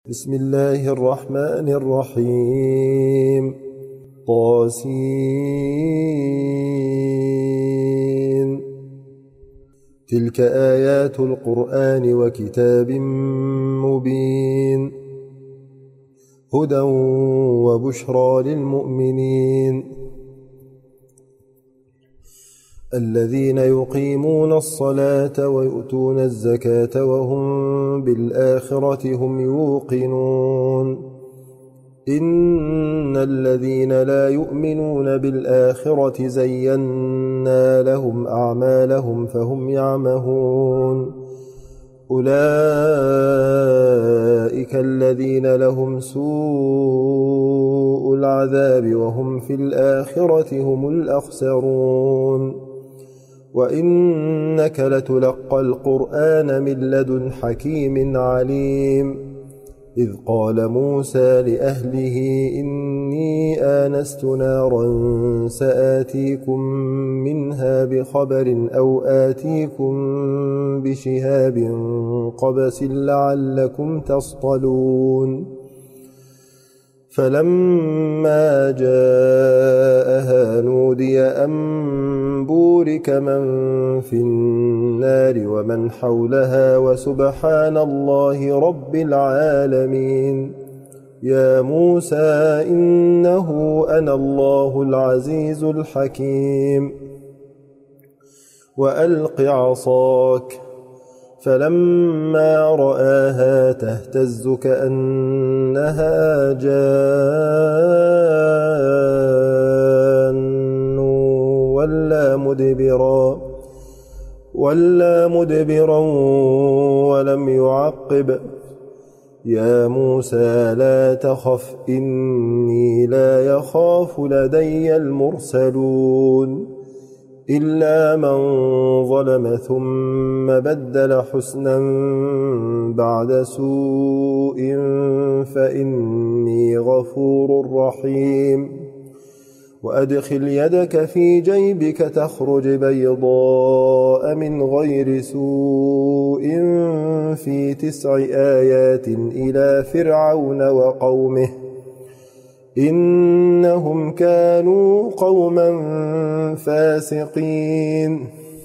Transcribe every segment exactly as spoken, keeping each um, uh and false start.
بسم الله الرحمن الرحيم. طاسين. تلك آيات القرآن وكتاب مبين، هدى وبشرى للمؤمنين الذين يقيمون الصلاة ويؤتون الزكاة وهم بالآخرة هم يوقنون. إن الذين لا يؤمنون بالآخرة زينا لهم أعمالهم فهم يعمهون. أولئك الذين لهم سوء العذاب وهم في الآخرة هم الأخسرون. وإنك لتلقى القرآن من لدن حكيم عليم. إذ قال موسى لأهله إني آنست نارا سآتيكم منها بخبر أو آتيكم بشهاب قبس لعلكم تصطلون. فلما جاءها نودي أن بورك من في النار ومن حولها وسبحان الله رب العالمين. يا موسى إنه أنا الله العزيز الحكيم. وألق عصاك. فلما رآها تهتز كأنها جان ولا مدبرا ولا مدبرا ولم يعقب. يا موسى لا تخف إني لا يخاف لدي المرسلون. إلا من ظلم ثم بدل حسنا بعد سوء فإني غفور رحيم. وأدخل يدك في جيبك تخرج بيضاء من غير سوء في تسع آيات إلى فرعون وقومه إنهم كانوا قوما فاسقين.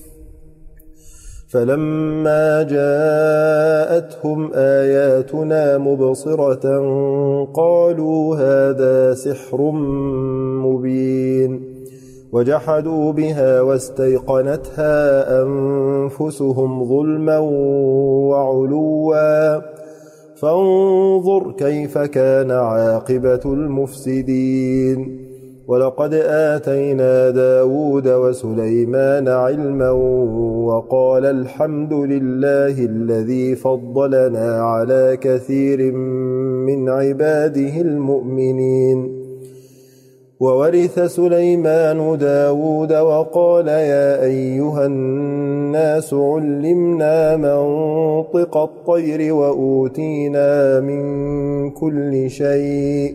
فلما جاءتهم آياتنا مبصرة قالوا هذا سحر مبين. وجحدوا بها واستيقنتها أنفسهم ظلما وعلوا فانظر كيف كان عاقبة المفسدين. ولقد آتينا داود وسليمان علما وقال الحمد لله الذي فضلنا على كثير من عباده المؤمنين. وورث سليمان داود وقال يا أيها الناس علمنا منطق الطير وأوتينا من كل شيء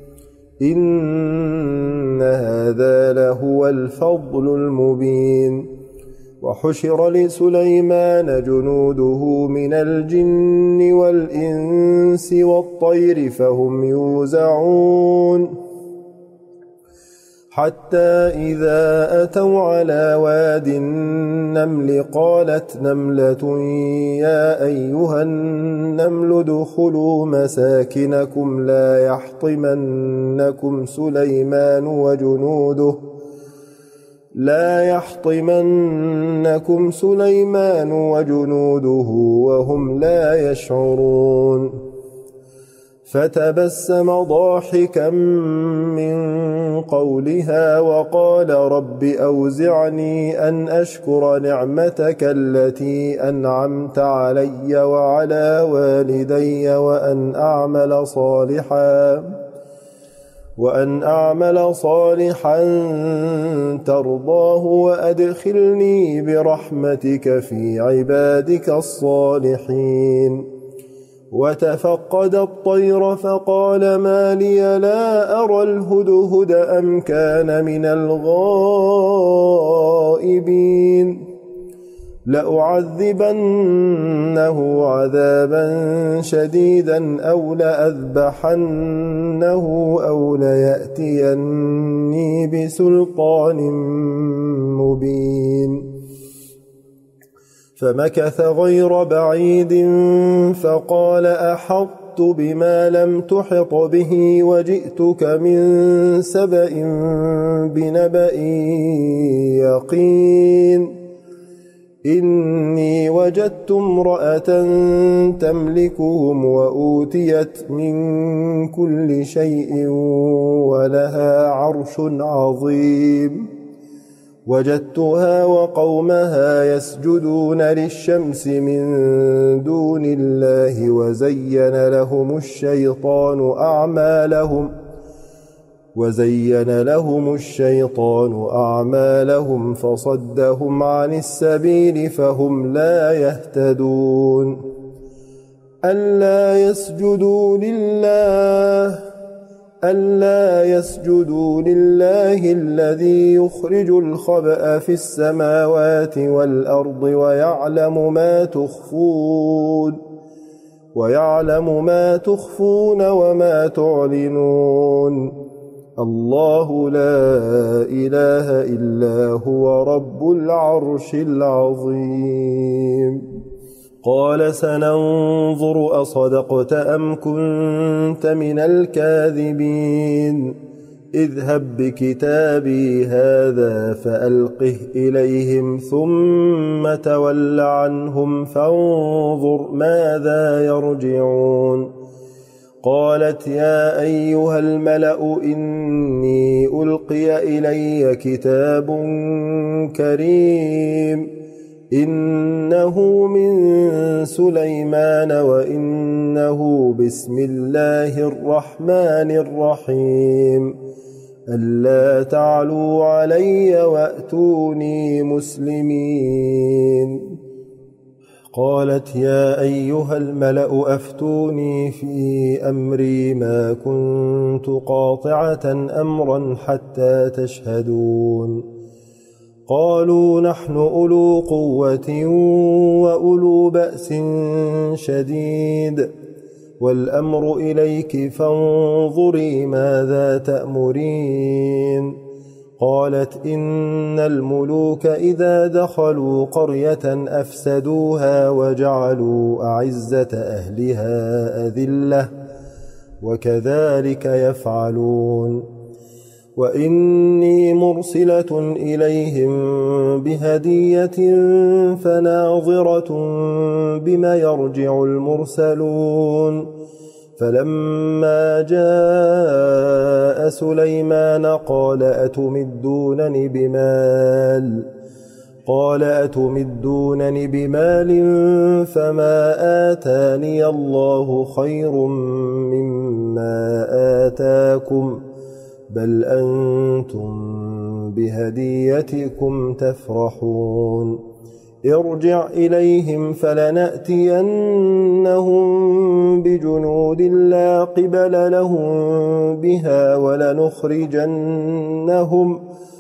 إن هذا لهو الفضل المبين. وحشر لسليمان جنوده من الجن والإنس والطير فهم يوزعون. حتى إذا أتوا على واد النمل قالت نملة يا أيها النمل ادخلوا مساكنكم لا يحطمنكم سليمان وجنوده لا يحطمنكم سليمان وجنوده وهم لا يشعرون. فتبسم ضاحكا من قولها وقال رب أوزعني أن أشكر نعمتك التي أنعمت علي وعلى والدي وأن أعمل صالحا وأن أعمل صالحا ترضاه وأدخلني برحمتك في عبادك الصالحين. وتفقد الطير فقال ما لي لا أرى الهدهد أم كان من الغائبين. لأعذبنه عذابا شديدا أو لأذبحنه أو ليأتيني بسلطان مبين فمكث غير بعيد فقال أحطت بما لم تحط به وجئتك من سبأ بنبأ يقين إني وجدت امرأة تملكهم وأوتيت من كل شيء ولها عرش عظيم وجدتها وقومها يسجدون للشمس من دون الله وزين لهم الشيطان أعمالهم وزين لهم الشيطان أعمالهم فصدهم عن السبيل فهم لا يهتدون ألا يسجدوا لله ألا يسجدوا لله الذي يخرج الخبأ في السماوات والأرض ويعلم ما تخفون ويعلم ما تخفون وما تعلنون الله لا إله إلا هو رب العرش العظيم قال سننظر أصدقت أم كنت من الكاذبين اذهب بكتابي هذا فألقه إليهم ثم تول عنهم فانظر ماذا يرجعون قالت يا أيها الملأ إني ألقي إلي كتاب كريم إنه من سليمان وإنه بسم الله الرحمن الرحيم ألا تعلوا علي وأتوني مسلمين قالت يا أيها الملأ أفتوني في أمري ما كنت قاطعة أمرا حتى تشهدون قالوا نحن أولو قوة وأولو بأس شديد والأمر إليك فانظري ماذا تأمرين قالت إن الملوك إذا دخلوا قرية أفسدوها وجعلوا أعزة أهلها أذلة وكذلك يفعلون وإني مرسلة إليهم بهدية فناظرة بما يرجع المرسلون فلما جاء سليمان قال أتمدونني بمال قال أتمدونني بمال فما آتاني الله خير مما آتاكم بل أنتم بهديتكم تفرحون ارجع إليهم فلنأتينهم بجنود لا قبل لهم بها ولنخرجنهم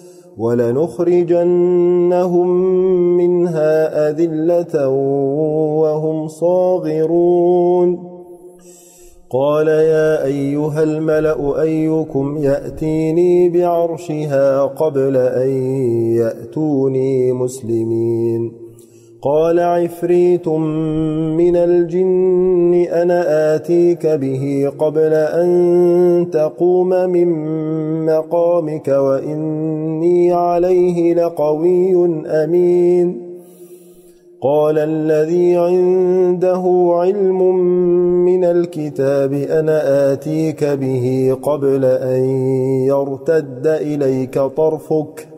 ولنخرجنهم منها أذلة وهم صاغرون قال يا أيها الملأ أيكم يأتيني بعرشها قبل أن يأتوني مسلمين قال عفريت من الجن أنا آتيك به قبل أن تقوم من مقامك وإني عليه لقوي أمين قال الذي عنده علم من الكتاب أنا آتيك به قبل أن يرتد إليك طرفك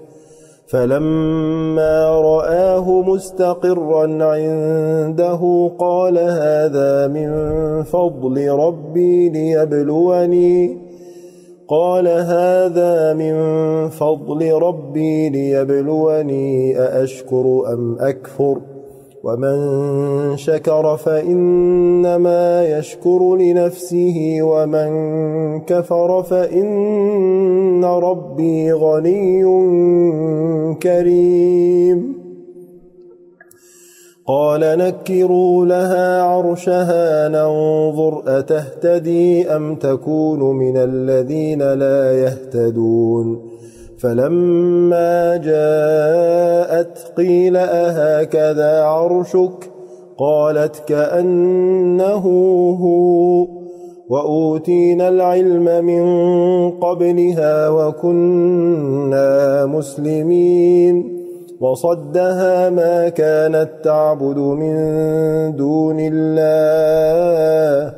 فلما رآه مستقرا عنده قال هذا من فضل ربي ليبلوني قال هذا من فضل ربي ليبلوني أأشكر أم أكفر ومن شكر فإنما يشكر لنفسه ومن كفر فإن ربي غني كريم قال نكروا لها عرشها ننظر أتهتدي أم تكون من الذين لا يهتدون فلما جاءت قيل أهكذا عرشك قالت كأنه هو وأوتينا العلم من قبلها وكنا مسلمين وصدها ما كانت تعبد من دون الله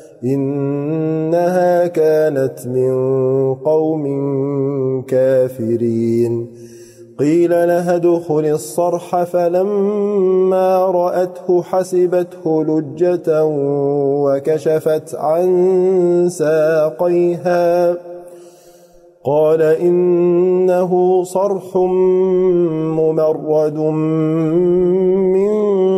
إنها كانت من قوم كافرين قيل لها ادخل الصرح فلما رأته حسبته لجة وكشفت عن ساقيها قال إنه صرح ممرد من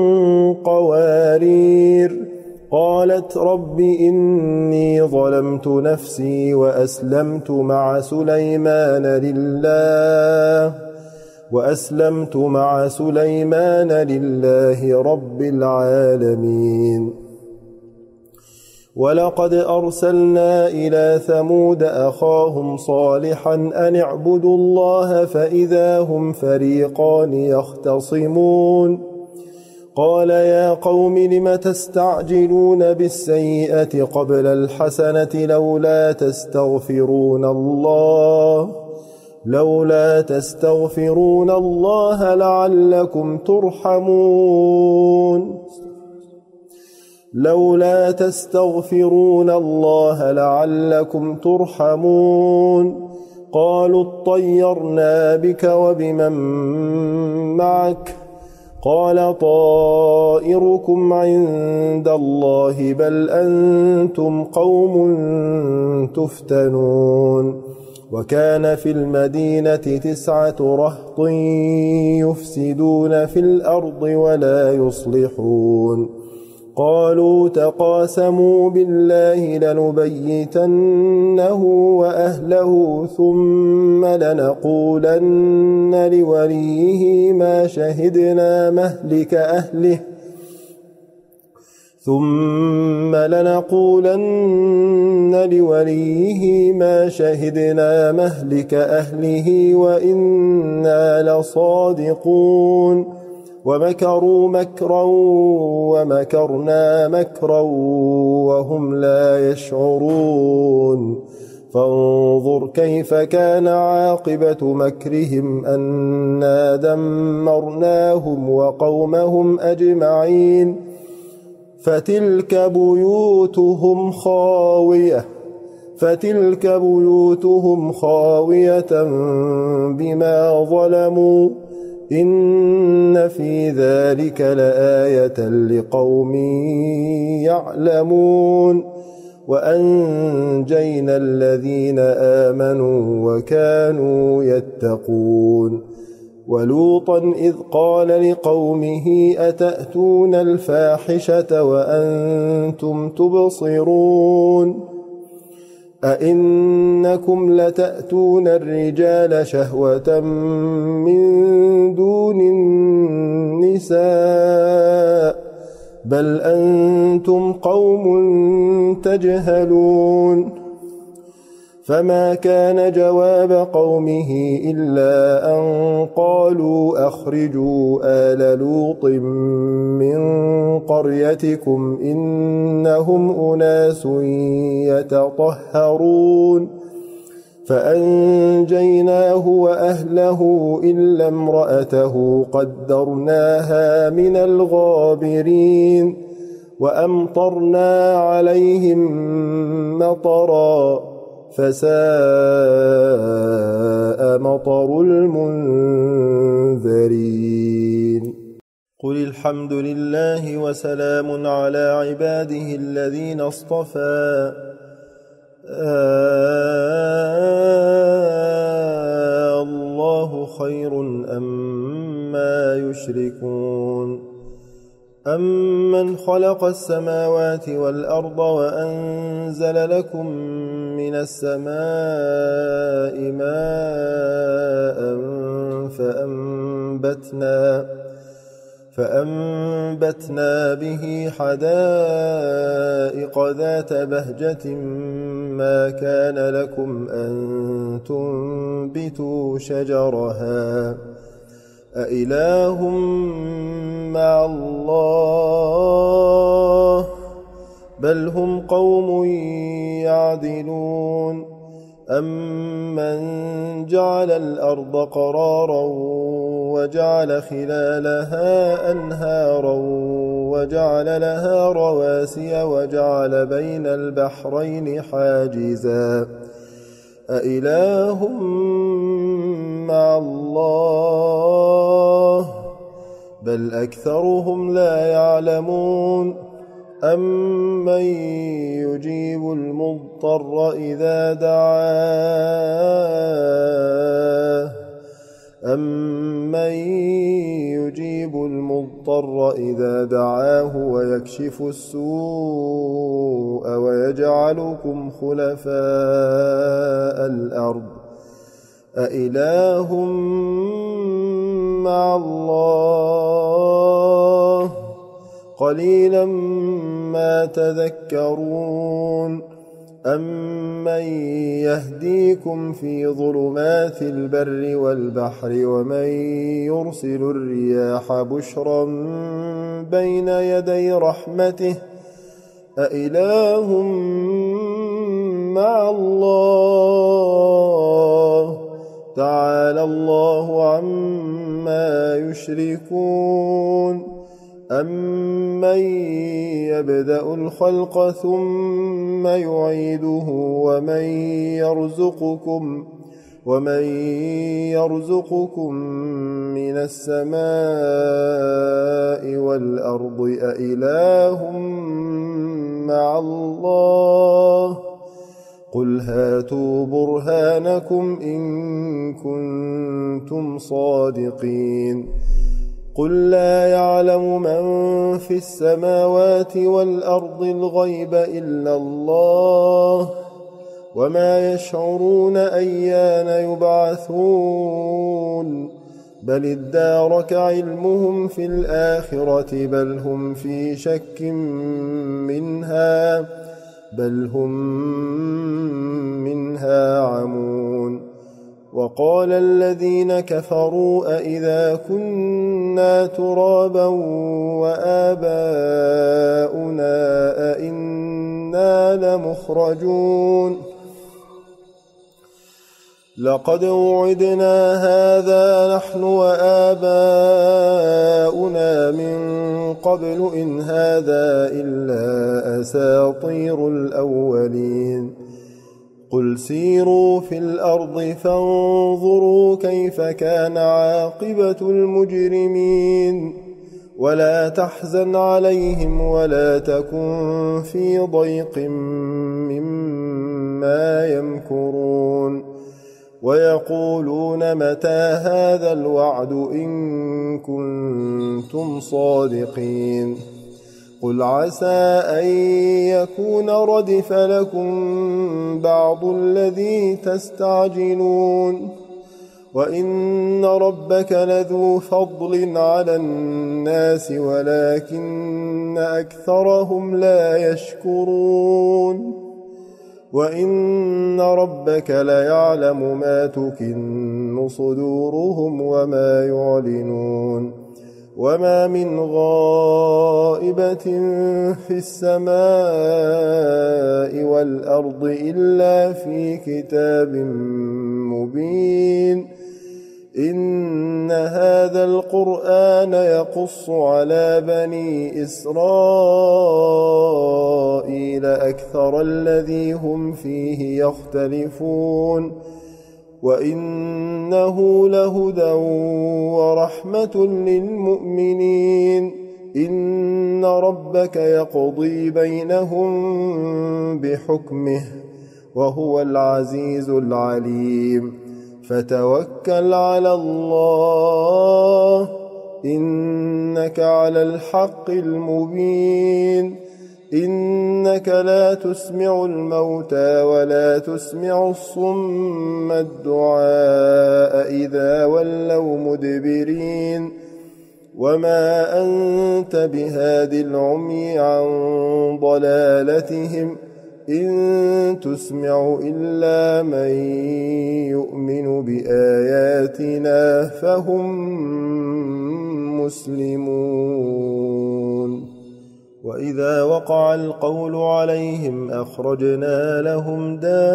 قوارير قالت رب إني ظلمت نفسي وأسلمت مع سليمان لله وأسلمت مع سليمان لله رب العالمين ولقد أرسلنا إلى ثمود أخاهم صالحا أن اعبدوا الله فإذا هم فريقان يختصمون قال يا قوم لم تستعجلون بالسيئة قبل الحسنة لولا تستغفرون الله لولا تستغفرون الله لعلكم ترحمون لولا تستغفرون الله لعلكم ترحمون قالوا اطيرنا بك وبمن معك قال طائركم عند الله بل أنتم قوم تفتنون وكان في المدينة تسعة رهط يفسدون في الأرض ولا يصلحون قالوا تقاسموا بالله لنبيتنه وأهله ثم لنقولن لوليه ما شهدنا مهلك أهله ثم لنقولن لوليه ما شهدنا مهلك أهله وإنا لصادقون ومكروا مكرا ومكرنا مكرا وهم لا يشعرون فانظر كيف كان عاقبة مكرهم أنا دمرناهم وقومهم أجمعين فتلك بيوتهم خاوية فتلك بيوتهم خاوية بما ظلموا إن في ذلك لآية لقوم يعلمون وأنجينا الذين آمنوا وكانوا يتقون ولوطا إذ قال لقومه أتأتون الفاحشة وأنتم تبصرون أئنكم لتأتون الرجال شهوة من دون النساء بل أنتم قوم تجهلون فما كان جواب قومه إلا أن قالوا أخرجوا آل لوط من قريتكم إنهم أناس يتطهرون فأنجيناه وأهله إلا امرأته قدرناها من الغابرين وأمطرنا عليهم مطرا فساء مطر المنذرين قل الحمد لله وسلام على عباده الذين اصطفى آه الله خير أما يشركون أمن خلق السماوات والأرض وأنزل لكم من السماء ماء فأنبتنا فأنبتنا به حدائق ذات بهجة ما كان لكم أن تنبتوا شجرها أإله مع الله بل هم قوم يعدلون أمن جعل الأرض قرارا وجعل خلالها أنهارا وجعل لها رواسي وجعل بين البحرين حاجزا أإله مع الله بل أكثرهم لا يعلمون أمن يجيب المضطر إذا دعاه أمن يجيب المضطر إذا دعاه ويكشف السوء ويجعلكم خلفاء الأرض أإله مع الله قليلا ما تذكرون أمن يهديكم في ظلمات البر والبحر ومن يرسل الرياح بشرا بين يدي رحمته أإله مع الله تعالى الله عما يشركون أمن يبدأ الخلق ثم يعيده ومن يرزقكم ومن يرزقكم من السماء والأرض أإله مع الله قل هاتوا برهانكم إن كنتم صادقين قل لا يعلم من في السماوات والأرض الغيب إلا الله وما يشعرون أيان يبعثون بل ادارك علمهم في الآخرة بل هم في شك منها بل هم منها عمون وقال الذين كفروا أئذا كنا ترابا وآباؤنا أئنا لمخرجون لقد وعدنا هذا نحن وآباؤنا من قبل إن هذا إلا أساطير الأولين قل سيروا في الأرض فانظروا كيف كان عاقبة المجرمين ولا تحزن عليهم ولا تكن في ضيق مما يمكرون ويقولون متى هذا الوعد إن كنتم صادقين قل عسى أن يكون ردف لكم بعض الذي تستعجلون وإن ربك لذو فضل على الناس ولكن أكثرهم لا يشكرون وإن ربك ليعلم ما تكن صدورهم وما يعلنون وما من غائبة في السماء والأرض إلا في كتاب مبين إن هذا القرآن يقص على بني إسرائيل أكثر الذي هم فيه يختلفون وإنه لهدى ورحمة للمؤمنين إن ربك يقضي بينهم بحكمه وهو العزيز العليم فتوكل على الله إنك على الحق المبين إنك لا تسمع الموتى ولا تسمع الصم الدعاء إذا ولوا مدبرين وما أنت بهاد العمي عن ضلالتهم إن تسمع إلا من يؤمن بآياتنا فهم مسلمون وإذا وقع القول عليهم أخرجنا لهم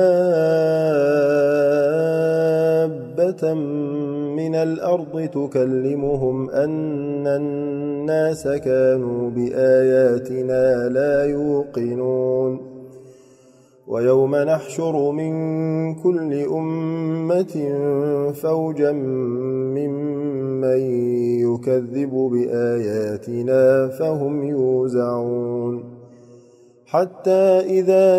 دابة من الأرض تكلمهم أن الناس كانوا بآياتنا لا يوقنون ويوم نحشر من كل أمة فوجا ممن يكذب بآياتنا فهم يوزعون حتى إذا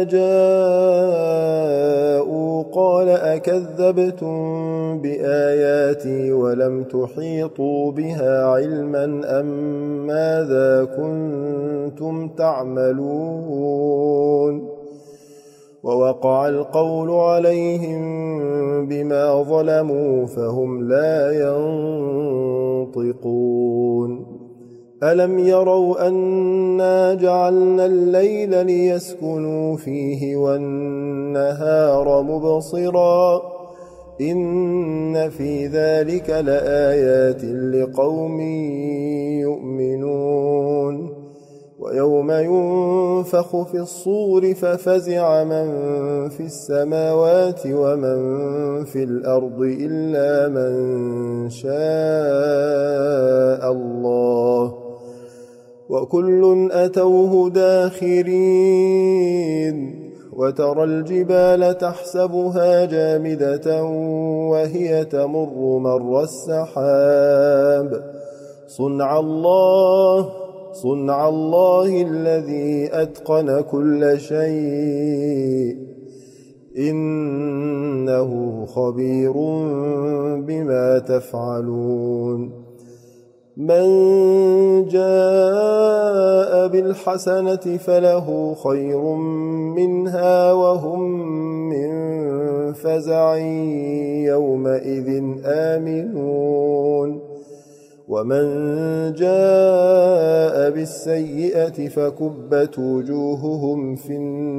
جاءوا قال أكذبتم بآياتي ولم تحيطوا بها علما أم ماذا كنتم تعملون ووقع القول عليهم بما ظلموا فهم لا ينطقون ألم يروا أنا جعلنا الليل ليسكنوا فيه والنهار مبصرا إن في ذلك لآيات لقوم يؤمنون ويوم ينفخ في الصور ففزع من في السماوات ومن في الأرض إلا من شاء الله وكل أتوه داخرين وترى الجبال تحسبها جامدة وهي تمر مر السحاب صنع الله صنع الله الذي أتقن كل شيء إنه خبير بما تفعلون من جاء بالحسنة فله خير منها وهم من فزع يومئذ آمنون ومن جاء بالسيئة فكبت وجوههم في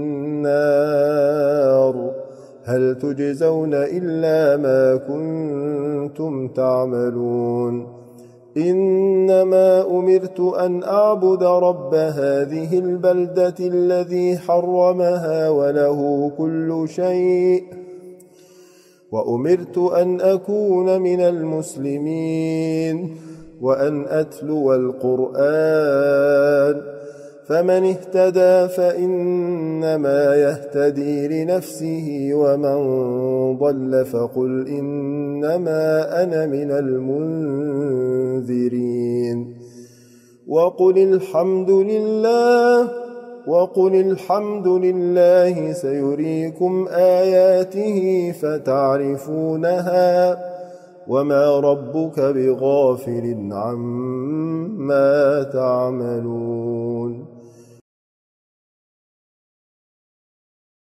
النار هل تجزون إلا ما كنتم تعملون إنما أمرت أن أعبد رب هذه البلدة الذي حرمها وله كل شيء وأمرت أن أكون من المسلمين وأن أتلو القرآن فمن اهتدى فإنما يهتدي لنفسه ومن ضل فقل إنما أنا من المنذرين وقل الحمد لله وقل الحمد لله سيريكم آياته فتعرفونها وما ربك بغافل عما تعملون